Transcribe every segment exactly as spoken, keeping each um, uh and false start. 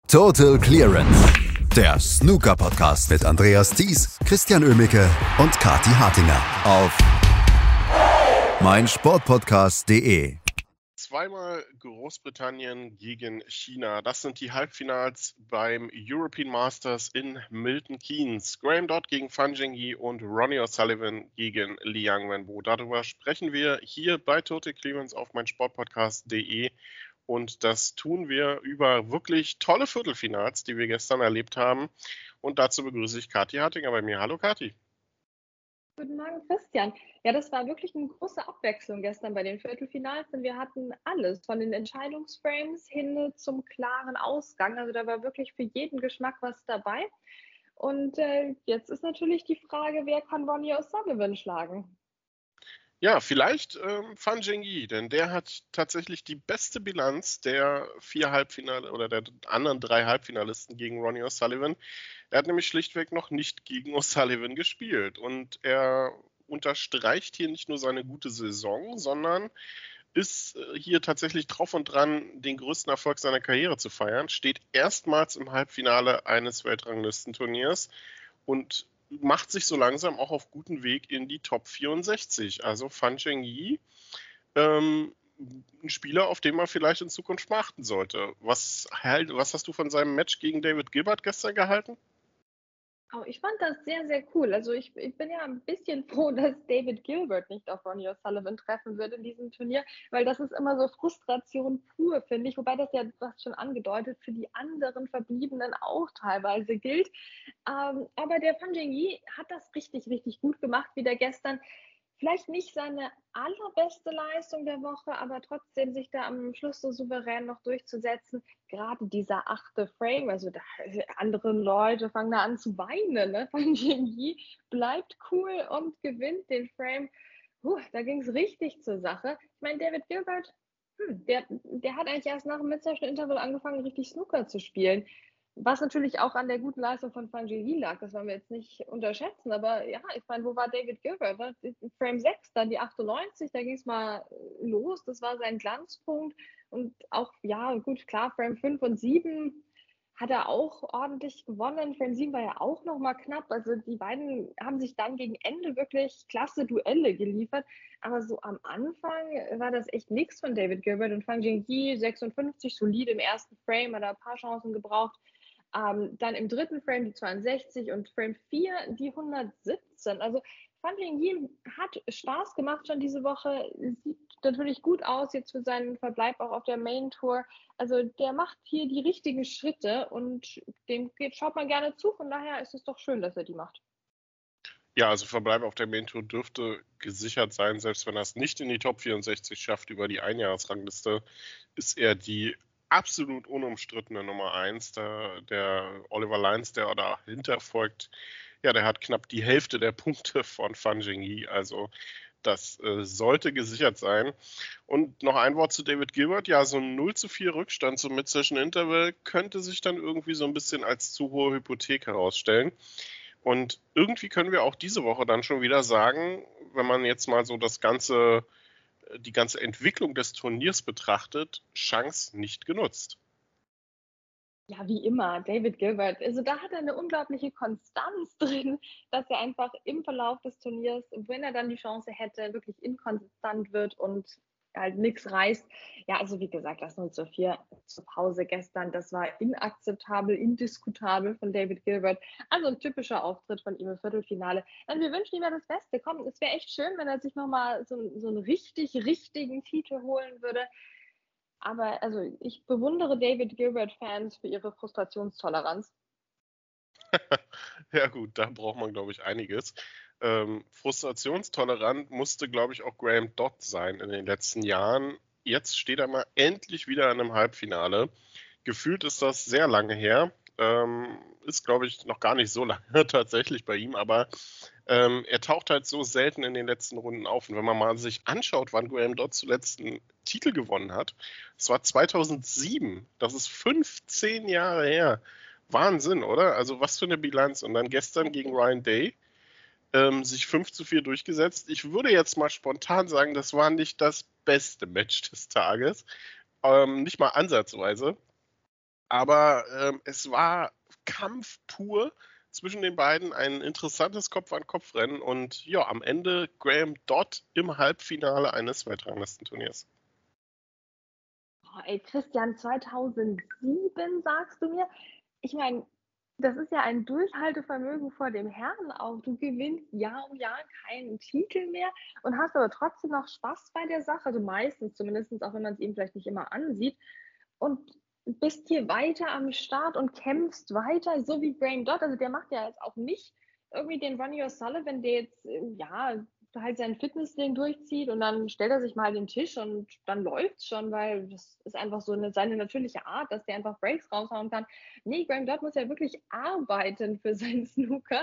Total Clearance, der Snooker-Podcast mit Andreas Thies, Christian Oemicke und Kathi Hartinger auf meinsportpodcast punkt de. Zweimal Großbritannien gegen China. Das sind die Halbfinals beim European Masters in Milton Keynes. Graham Dott gegen Fan Zhengyi und Ronnie O'Sullivan gegen Liang Wenbo. Darüber sprechen wir hier bei Total Clearance auf meinsportpodcast punkt de. Und das tun wir über wirklich tolle Viertelfinals, die wir gestern erlebt haben. Und dazu begrüße ich Kathi Hartinger bei mir. Hallo Kathi. Guten Morgen, Christian. Ja, das war wirklich eine große Abwechslung gestern bei den Viertelfinals, denn wir hatten alles, von den Entscheidungsframes hin zum klaren Ausgang. Also da war wirklich für jeden Geschmack was dabei. Und äh, jetzt ist natürlich die Frage, wer kann Ronnie O'Sullivan schlagen? Ja, vielleicht ähm, Fan Zhengyi, denn der hat tatsächlich die beste Bilanz der vier Halbfinale oder der anderen drei Halbfinalisten gegen Ronnie O'Sullivan. Er hat nämlich schlichtweg noch nicht gegen O'Sullivan gespielt und er unterstreicht hier nicht nur seine gute Saison, sondern ist hier tatsächlich drauf und dran, den größten Erfolg seiner Karriere zu feiern, steht erstmals im Halbfinale eines Weltranglistenturniers und macht sich so langsam auch auf guten Weg in die Top vierundsechzig. Also Fan Zhengyi, ähm, ein Spieler, auf den man vielleicht in Zukunft achten sollte. Was, was hast du von seinem Match gegen David Gilbert gestern gehalten? Oh, ich fand das sehr, sehr cool. Also ich, ich bin ja ein bisschen froh, dass David Gilbert nicht auf Ronnie O'Sullivan treffen wird in diesem Turnier, weil das ist immer so Frustration pur, finde ich. Wobei das ja, du hast schon angedeutet, für die anderen Verbliebenen auch teilweise gilt. Ähm, aber der Fan Zhengyi hat das richtig, richtig gut gemacht, wieder gestern. Vielleicht nicht seine allerbeste Leistung der Woche, aber trotzdem sich da am Schluss so souverän noch durchzusetzen. Gerade dieser achte Frame, also da, andere Leute fangen da an zu weinen. Ne? Fan Zhengyi bleibt cool und gewinnt den Frame. Puh, da ging es richtig zur Sache. Ich meine, David Gilbert, hm, der, der hat eigentlich erst nach dem Mid-Session-Interval angefangen, richtig Snooker zu spielen. Was natürlich auch an der guten Leistung von Fan Zhengyi lag, das wollen wir jetzt nicht unterschätzen, aber ja, ich meine, wo war David Gilbert? Ne? Frame sechs, dann die achtundneunzig, da ging es mal los, das war sein Glanzpunkt und auch, ja gut, klar, Frame fünf und sieben hat er auch ordentlich gewonnen, Frame sieben war ja auch nochmal knapp, also die beiden haben sich dann gegen Ende wirklich klasse Duelle geliefert, aber so am Anfang war das echt nichts von David Gilbert und Fan Zhengyi sechsundfünfzig, solid im ersten Frame, hat er ein paar Chancen gebraucht. Ähm, dann im dritten Frame die zweiundsechzig und Frame vier die hundertsiebzehn. Also Fan Zhengyi hat Spaß gemacht schon diese Woche, sieht natürlich gut aus jetzt für seinen Verbleib auch auf der Main Tour. Also der macht hier die richtigen Schritte und dem geht, schaut man gerne zu, von daher ist es doch schön, dass er die macht. Ja, also Verbleib auf der Main Tour dürfte gesichert sein, selbst wenn er es nicht in die Top vierundsechzig schafft über die Einjahresrangliste, ist er die absolut unumstrittene Nummer eins. Der, der Oliver Lyons, der dahinter folgt, ja, der hat knapp die Hälfte der Punkte von Fan Zhengyi, also das äh, sollte gesichert sein. Und noch ein Wort zu David Gilbert. Ja, so ein null zu vier Rückstand zum Mid-Session-Interval könnte sich dann irgendwie so ein bisschen als zu hohe Hypothek herausstellen. Und irgendwie können wir auch diese Woche dann schon wieder sagen, wenn man jetzt mal so das ganze, die ganze Entwicklung des Turniers betrachtet, Chance nicht genutzt. Ja, wie immer, David Gilbert. Also da hat er eine unglaubliche Konstanz drin, dass er einfach im Verlauf des Turniers, wenn er dann die Chance hätte, wirklich inkonstant wird und halt nichts reißt. Ja, also wie gesagt, das null zu vier zur Pause gestern, das war inakzeptabel, indiskutabel von David Gilbert. Also ein typischer Auftritt von ihm im Viertelfinale. Und wir wünschen ihm ja das Beste. Komm, es wäre echt schön, wenn er sich nochmal so, so einen richtig, richtigen Titel holen würde. Aber also ich bewundere David Gilbert-Fans für ihre Frustrationstoleranz. Ja gut, da braucht man, glaube ich, einiges. Ähm, frustrationstolerant musste, glaube ich, auch Graham Dott sein in den letzten Jahren. Jetzt steht er mal endlich wieder in einem Halbfinale. Gefühlt ist das sehr lange her. Ähm, ist, glaube ich, noch gar nicht so lange tatsächlich bei ihm, aber ähm, er taucht halt so selten in den letzten Runden auf. Und wenn man mal sich anschaut, wann Graham Dott zuletzt einen Titel gewonnen hat, das war zweitausendsieben. Das ist fünfzehn Jahre her. Wahnsinn, oder? Also was für eine Bilanz. Und dann gestern gegen Ryan Day ähm, sich fünf zu vier durchgesetzt. Ich würde jetzt mal spontan sagen, das war nicht das beste Match des Tages. Ähm, nicht mal ansatzweise. Aber ähm, es war Kampf pur zwischen den beiden, ein interessantes Kopf-an-Kopf-Rennen und ja, am Ende Graham Dodd im Halbfinale eines Weltranglistenturniers. Oh, ey, Christian, zweitausendsieben sagst du mir? Ich meine, das ist ja ein Durchhaltevermögen vor dem Herrn auch. Du gewinnst Jahr um Jahr keinen Titel mehr und hast aber trotzdem noch Spaß bei der Sache, also meistens zumindest, auch wenn man es ihm vielleicht nicht immer ansieht. Und bist hier weiter am Start und kämpfst weiter, so wie Graham Dodd. Also der macht ja jetzt auch nicht irgendwie den Ronnie O'Sullivan, der jetzt, äh, ja, halt sein Fitnessding durchzieht und dann stellt er sich mal den Tisch und dann läuft's schon, weil das ist einfach so eine, seine natürliche Art, dass der einfach Breaks raushauen kann. Nee, Graham Dodd muss ja wirklich arbeiten für seinen Snooker.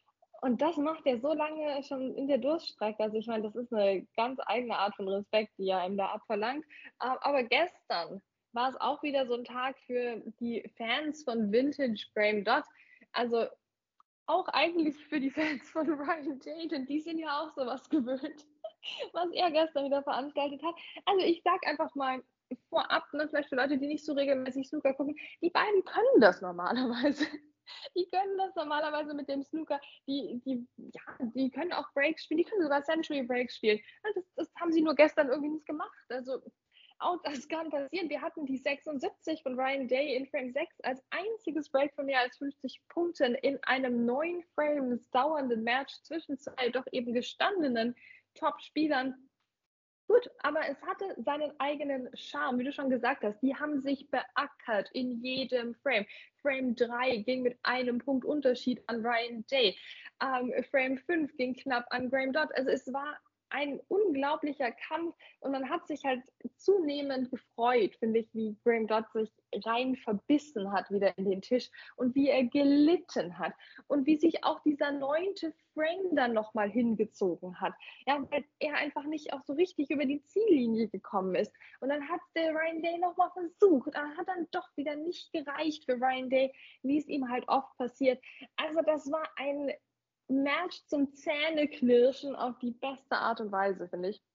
Und das macht er so lange schon in der Durststrecke. Also ich meine, das ist eine ganz eigene Art von Respekt, die er ihm da abverlangt. Aber gestern war es auch wieder so ein Tag für die Fans von Vintage Graham Dodd. Also auch eigentlich für die Fans von Ryan Day, denn die sind ja auch sowas gewöhnt, was er gestern wieder veranstaltet hat. Also ich sag einfach mal vorab, ne, vielleicht für Leute, die nicht so regelmäßig Snooker gucken, die beiden können das normalerweise. Die können das normalerweise mit dem Snooker. Die, die, ja, die können auch Breaks spielen, die können sogar Century Breaks spielen. Das, das haben sie nur gestern irgendwie nicht gemacht. Also auch das kann passieren. Wir hatten die sechsundsiebzig von Ryan Day in Frame sechs als einziges Break von mehr als fünfzig Punkten in einem neun Frames dauernden Match zwischen zwei doch eben gestandenen Top-Spielern. Gut, aber es hatte seinen eigenen Charme, wie du schon gesagt hast. Die haben sich beackert in jedem Frame. Frame drei ging mit einem Punkt Unterschied an Ryan Day. Ähm, Frame fünf ging knapp an Graham Dodd. Also es war ein unglaublicher Kampf und man hat sich halt zunehmend gefreut, finde ich, wie Graham Dodd sich rein verbissen hat wieder in den Tisch und wie er gelitten hat und wie sich auch dieser neunte Frame dann nochmal hingezogen hat. Ja, weil er einfach nicht auch so richtig über die Ziellinie gekommen ist. Und dann hat der Ryan Day nochmal versucht, aber hat dann doch wieder nicht gereicht für Ryan Day, wie es ihm halt oft passiert. Also das war ein Match zum Zähneknirschen auf die beste Art und Weise, finde ich.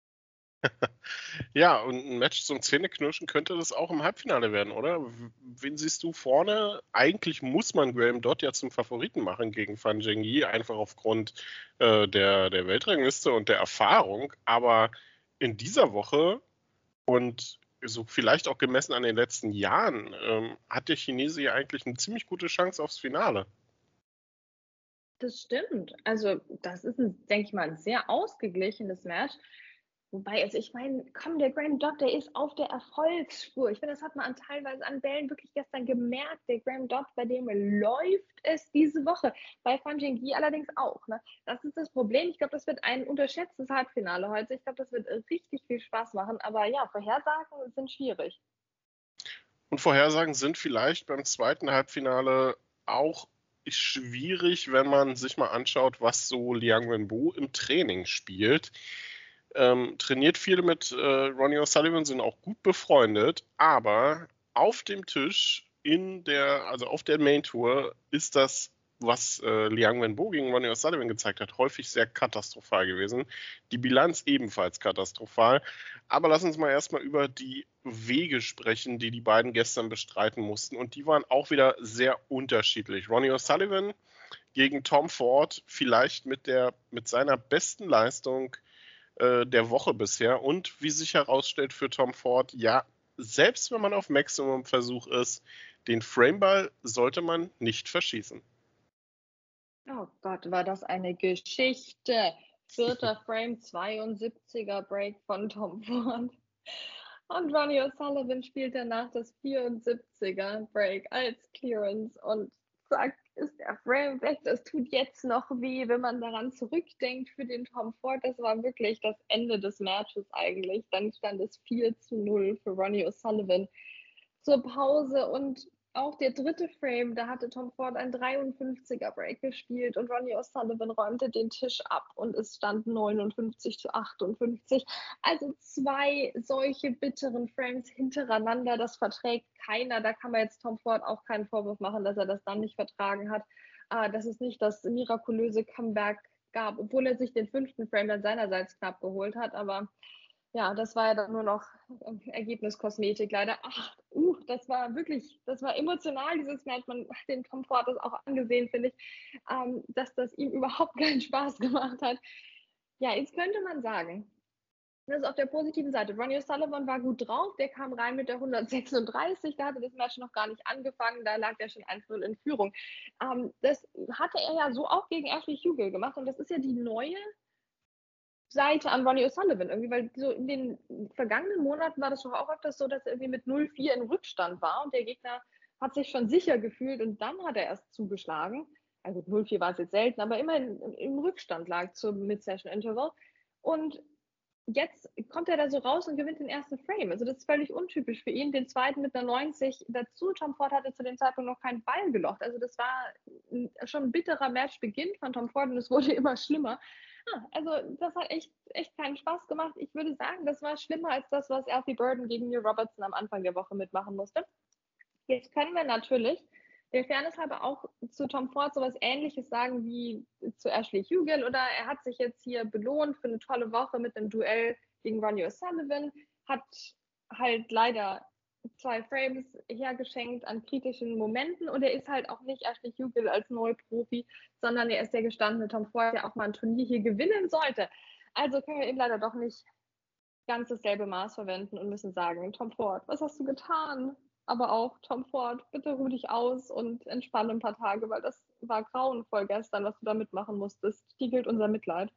Ja, und ein Match zum Zähneknirschen könnte das auch im Halbfinale werden, oder? Wen siehst du vorne? Eigentlich muss man Graham Dodd ja zum Favoriten machen gegen Fan Zhengyi, einfach aufgrund äh, der, der Weltrangliste und der Erfahrung. Aber in dieser Woche und so vielleicht auch gemessen an den letzten Jahren, ähm, hat der Chinese ja eigentlich eine ziemlich gute Chance aufs Finale. Das stimmt. Also, das ist, ein, denke ich mal, ein sehr ausgeglichenes Match. Wobei, also ich meine, komm, der Graham Dodd, der ist auf der Erfolgsspur. Ich finde, das hat man an, teilweise an Bällen wirklich gestern gemerkt. Der Graham Dodd, bei dem läuft es diese Woche. Bei Fan Zhengyi allerdings auch. Ne? Das ist das Problem. Ich glaube, das wird ein unterschätztes Halbfinale heute. Ich glaube, das wird richtig viel Spaß machen. Aber ja, Vorhersagen sind schwierig. Und Vorhersagen sind vielleicht beim zweiten Halbfinale auch schwierig, wenn man sich mal anschaut, was so Liang Wenbo im Training spielt. Ähm, trainiert viel mit äh, Ronnie O'Sullivan, sind auch gut befreundet, aber auf dem Tisch in der, also auf der Main Tour ist das, was äh, Liang Wenbo gegen Ronnie O'Sullivan gezeigt hat, häufig sehr katastrophal gewesen. Die Bilanz ebenfalls katastrophal. Aber lass uns mal erstmal über die Wege sprechen, die die beiden gestern bestreiten mussten. Und die waren auch wieder sehr unterschiedlich. Ronnie O'Sullivan gegen Tom Ford, vielleicht mit, der, mit seiner besten Leistung der Woche bisher und wie sich herausstellt für Tom Ford, ja, selbst wenn man auf Maximum-Versuch ist, den Frameball sollte man nicht verschießen. Oh Gott, war das eine Geschichte. Vierter Frame, zweiundsiebziger Break von Tom Ford. Und Ronnie O'Sullivan spielt danach das vierundsiebziger Break als Clearance und zack, ist der Frame weg. Das tut jetzt noch weh, wenn man daran zurückdenkt für den Tom Ford. Das war wirklich das Ende des Matches eigentlich. Dann stand es vier zu null für Ronnie O'Sullivan zur Pause und auch der dritte Frame, da hatte Tom Ford ein dreiundfünfziger Break gespielt und Ronnie O'Sullivan räumte den Tisch ab und es stand neunundfünfzig zu achtundfünfzig. Also zwei solche bitteren Frames hintereinander, das verträgt keiner. Da kann man jetzt Tom Ford auch keinen Vorwurf machen, dass er das dann nicht vertragen hat. Dass es nicht das mirakulöse Comeback gab, obwohl er sich den fünften Frame dann seinerseits knapp geholt hat. Aber Ja, das war ja dann nur noch Ergebniskosmetik leider. Ach, uh, das war wirklich, das war emotional, dieses Match. Man hat den Tom Ford das auch angesehen, finde ich, ähm, dass das ihm überhaupt keinen Spaß gemacht hat. Ja, jetzt könnte man sagen, das ist auf der positiven Seite. Ronnie O'Sullivan war gut drauf, der kam rein mit der hundertsechsunddreißig, da hatte das Match noch gar nicht angefangen, da lag er schon eins null in Führung. Ähm, das hatte er ja so auch gegen Ashley Hugel gemacht und das ist ja die neue Seite an Ronnie O'Sullivan irgendwie, weil so in den vergangenen Monaten war das doch auch öfters so, dass er irgendwie mit null vier in Rückstand war und der Gegner hat sich schon sicher gefühlt und dann hat er erst zugeschlagen. Also null vier war es jetzt selten, aber immerhin im Rückstand lag zum Mid-Session-Interval. Und jetzt kommt er da so raus und gewinnt den ersten Frame. Also das ist völlig untypisch für ihn. Den zweiten mit einer neunzig dazu. Tom Ford hatte zu dem Zeitpunkt noch keinen Ball gelocht. Also das war schon ein bitterer Matchbeginn von Tom Ford und es wurde immer schlimmer. Also das hat echt, echt keinen Spaß gemacht. Ich würde sagen, das war schlimmer als das, was Alfie Burden gegen Neil Robertson am Anfang der Woche mitmachen musste. Jetzt können wir natürlich der Fairness halber auch zu Tom Ford sowas Ähnliches sagen wie zu Ashley Hugel oder er hat sich jetzt hier belohnt für eine tolle Woche mit einem Duell gegen Ronnie O'Sullivan, hat halt leider zwei Frames hergeschenkt an kritischen Momenten und er ist halt auch nicht Ashley Hugel als Neuprofi, sondern er ist der gestandene Tom Ford, der auch mal ein Turnier hier gewinnen sollte. Also können wir eben leider doch nicht ganz dasselbe Maß verwenden und müssen sagen, Tom Ford, was hast du getan? Aber auch, Tom Ford, bitte ruh dich aus und entspanne ein paar Tage, weil das war grauenvoll gestern, was du da mitmachen musstest. Dir gilt unser Mitleid.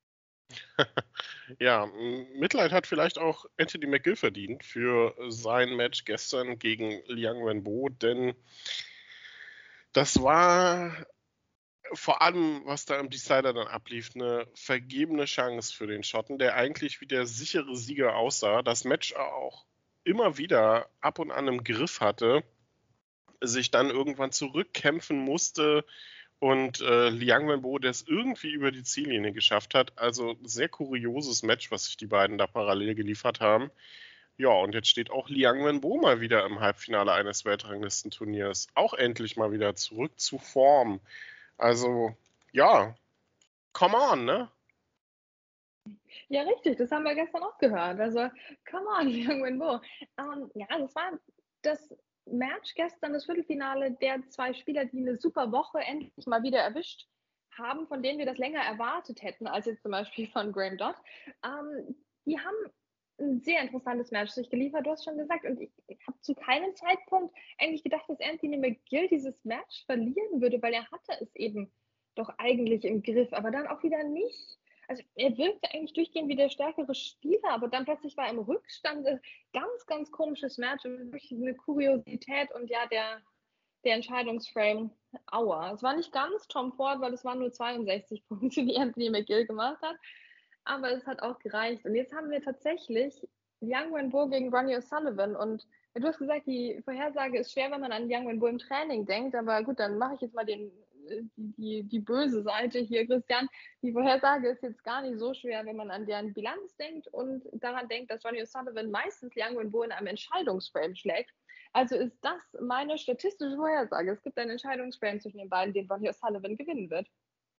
Ja, Mitleid hat vielleicht auch Anthony McGill verdient für sein Match gestern gegen Liang Wenbo, denn das war vor allem, was da im Decider dann ablief, eine vergebene Chance für den Schotten, der eigentlich wie der sichere Sieger aussah, das Match auch immer wieder ab und an im Griff hatte, sich dann irgendwann zurückkämpfen musste und äh, Liang Wenbo, der es irgendwie über die Ziellinie geschafft hat. Also sehr kurioses Match, was sich die beiden da parallel geliefert haben. Ja, und jetzt steht auch Liang Wenbo mal wieder im Halbfinale eines Weltranglistenturniers. Auch endlich mal wieder zurück zu Form. Also, ja, come on, ne? Ja, richtig, das haben wir gestern auch gehört. Also, come on, Liang Wenbo. Ähm, ja, das war das Match gestern, das Viertelfinale der zwei Spieler, die eine super Woche endlich mal wieder erwischt haben, von denen wir das länger erwartet hätten, als jetzt zum Beispiel von Graham Dodd. Ähm, die haben ein sehr interessantes Match sich geliefert, du hast schon gesagt. Und ich, ich habe zu keinem Zeitpunkt eigentlich gedacht, dass Anthony McGill dieses Match verlieren würde, weil er hatte es eben doch eigentlich im Griff, aber dann auch wieder nicht. Also er wirkte eigentlich durchgehend wie der stärkere Spieler, aber dann plötzlich war er im Rückstand. Ganz, ganz komisches Match und wirklich eine Kuriosität und ja, der, der Entscheidungsframe, aua. Es war nicht ganz Tom Ford, weil es waren nur zweiundsechzig Punkte, die Anthony McGill gemacht hat, aber es hat auch gereicht. Und jetzt haben wir tatsächlich Liang Wenbo gegen Ronnie O'Sullivan und du hast gesagt, die Vorhersage ist schwer, wenn man an Liang Wenbo im Training denkt, aber gut, dann mache ich jetzt mal den Die, die, die böse Seite hier, Christian. Die Vorhersage ist jetzt gar nicht so schwer, wenn man an deren Bilanz denkt und daran denkt, dass Ronnie O'Sullivan meistens Liang Wenbo in einem Entscheidungsframe schlägt. Also ist das meine statistische Vorhersage. Es gibt einen Entscheidungsframe zwischen den beiden, den Ronnie O'Sullivan gewinnen wird.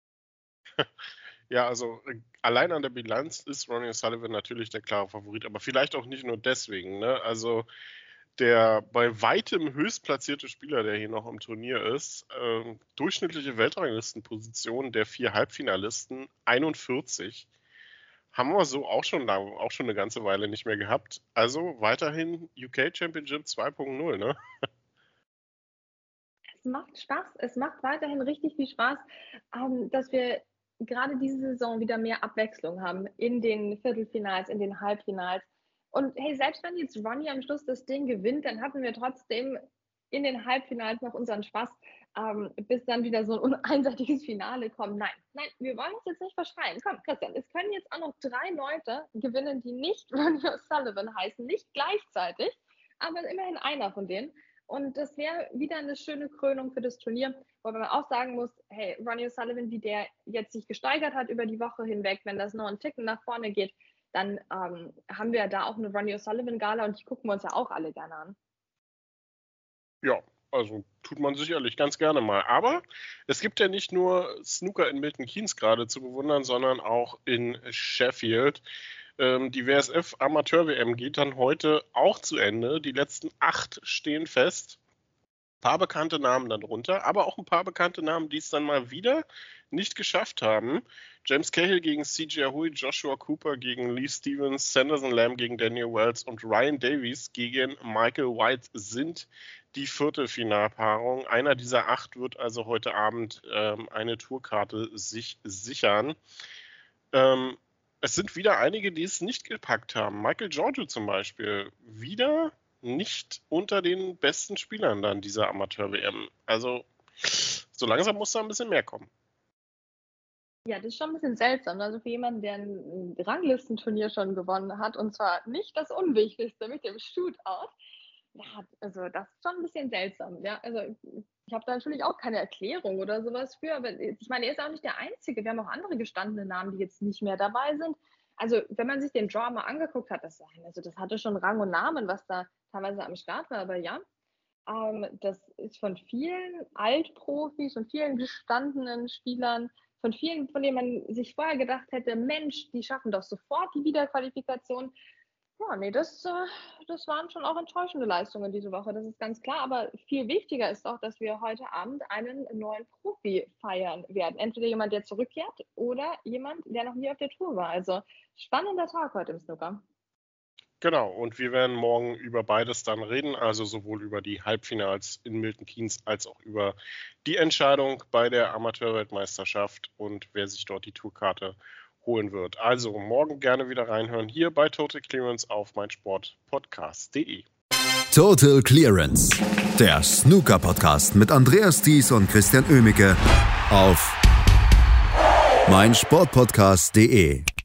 Ja, also äh, allein an der Bilanz ist Ronnie O'Sullivan natürlich der klare Favorit, aber vielleicht auch nicht nur deswegen, ne? Also der bei weitem höchstplatzierte Spieler, der hier noch im Turnier ist, äh, durchschnittliche Weltranglistenposition der vier Halbfinalisten einundvierzig. Haben wir so auch schon lang, auch schon eine ganze Weile nicht mehr gehabt. Also weiterhin U K Championship zwei Punkt null, ne? Es macht Spaß. Es macht weiterhin richtig viel Spaß, ähm, dass wir gerade diese Saison wieder mehr Abwechslung haben in den Viertelfinals, in den Halbfinals. Und hey, selbst wenn jetzt Ronnie am Schluss das Ding gewinnt, dann hatten wir trotzdem in den Halbfinals noch unseren Spaß, ähm, bis dann wieder so ein einseitiges Finale kommt. Nein, nein, wir wollen uns jetzt nicht verschreien. Komm, Christian, es können jetzt auch noch drei Leute gewinnen, die nicht Ronnie O'Sullivan heißen, nicht gleichzeitig, aber immerhin einer von denen. Und das wäre wieder eine schöne Krönung für das Turnier, wo man auch sagen muss, hey, Ronnie O'Sullivan, wie der jetzt sich gesteigert hat über die Woche hinweg, wenn das noch einen Ticken nach vorne geht, dann ähm, haben wir da auch eine Ronnie O'Sullivan-Gala und die gucken wir uns ja auch alle gerne an. Ja, also tut man sicherlich ganz gerne mal. Aber es gibt ja nicht nur Snooker in Milton Keynes gerade zu bewundern, sondern auch in Sheffield. Ähm, die W S F Amateur-W M geht dann heute auch zu Ende. Die letzten acht stehen fest. Ein paar bekannte Namen darunter, aber auch ein paar bekannte Namen, die es dann mal wieder nicht geschafft haben. James Cahill gegen C J Ahui, Joshua Cooper gegen Lee Stevens, Sanderson Lamb gegen Daniel Wells und Ryan Davies gegen Michael White sind die Viertelfinalpaarung. Einer dieser acht wird also heute Abend ähm, eine Tourkarte sich sichern. Ähm, es sind wieder einige, die es nicht gepackt haben. Michael Giorgio zum Beispiel. Wieder nicht unter den besten Spielern dann dieser Amateur-W M. Also so langsam muss da ein bisschen mehr kommen. Ja, das ist schon ein bisschen seltsam. Also für jemanden, der ein Ranglistenturnier schon gewonnen hat, und zwar nicht das Unwichtigste mit dem Shootout, ja, also das ist schon ein bisschen seltsam. Ja, also ich habe da natürlich auch keine Erklärung oder sowas für, aber ich meine, er ist auch nicht der Einzige. Wir haben auch andere gestandene Namen, die jetzt nicht mehr dabei sind. Also wenn man sich den Draw mal angeguckt hat, das, also das hatte schon Rang und Namen, was da teilweise am Start war, aber ja, ähm, das ist von vielen Altprofis, von vielen gestandenen Spielern, von vielen, von denen man sich vorher gedacht hätte, Mensch, die schaffen doch sofort die Wiederqualifikation. Ja, nee, das, das waren schon auch enttäuschende Leistungen diese Woche, das ist ganz klar. Aber viel wichtiger ist auch, dass wir heute Abend einen neuen Profi feiern werden. Entweder jemand, der zurückkehrt oder jemand, der noch nie auf der Tour war. Also spannender Tag heute im Snooker. Genau, und wir werden morgen über beides dann reden, also sowohl über die Halbfinals in Milton Keynes als auch über die Entscheidung bei der Amateurweltmeisterschaft und wer sich dort die Tourkarte holen wird. Also morgen gerne wieder reinhören hier bei Total Clearance auf meinsportpodcast punkt de. Total Clearance, der Snooker-Podcast mit Andreas Thies und Christian Oemicke auf meinsportpodcast punkt de.